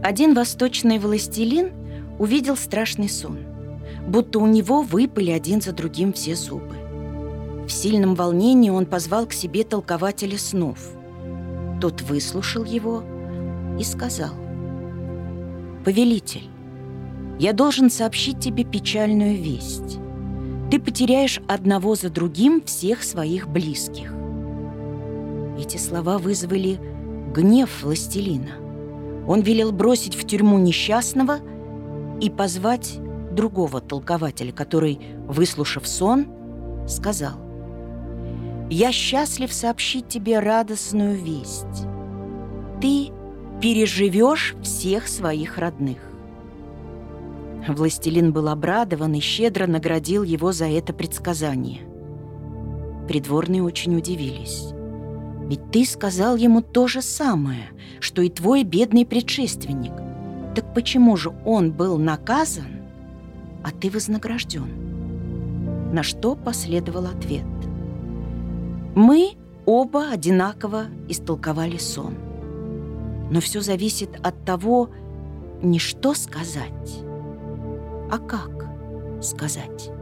Один восточный властелин увидел страшный сон, будто у него выпали один за другим все зубы. В сильном волнении он позвал к себе толкователя снов. Тот выслушал его и сказал: «Повелитель, я должен сообщить тебе печальную весть. Ты потеряешь одного за другим всех своих близких». Эти слова вызвали гнев властелина. Он велел бросить в тюрьму несчастного и позвать другого толкователя, который, выслушав сон, сказал: «Я счастлив сообщить тебе радостную весть. Ты переживешь всех своих родных». Властелин был обрадован и щедро наградил его за это предсказание. Придворные очень удивились. «Ведь ты сказал ему то же самое, что и твой бедный предшественник. Так почему же он был наказан, а ты вознагражден?» На что последовал ответ: «Мы оба одинаково истолковали сон. Но все зависит от того, не что сказать, а как сказать».